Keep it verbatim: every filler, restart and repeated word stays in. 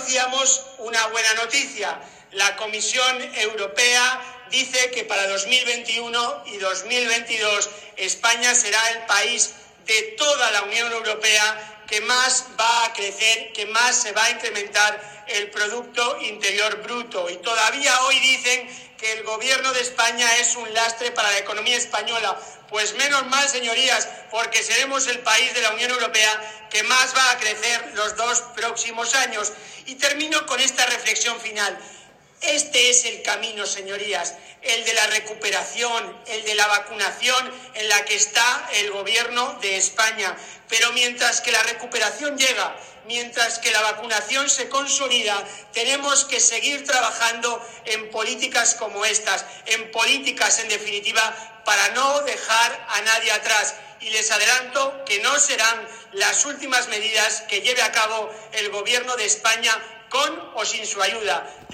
conocíamos una buena noticia. La Comisión Europea dice que para dos mil veintiuno y dos mil veintidós España será el país de toda la Unión Europea que más va a crecer, que más se va a incrementar el Producto Interior Bruto. Y todavía hoy dicen que el gobierno de España es un lastre para la economía española. Pues menos mal, señorías, porque seremos el país de la Unión Europea que más va a crecer los dos próximos años. Y termino con esta reflexión final. Este es el camino, señorías, el de la recuperación, el de la vacunación en la que está el gobierno de España. Pero mientras que la recuperación llega, mientras que la vacunación se consolida, tenemos que seguir trabajando en políticas como estas, en políticas, en definitiva, para no dejar a nadie atrás. Y les adelanto que no serán las últimas medidas que lleve a cabo el gobierno de España con o sin su ayuda.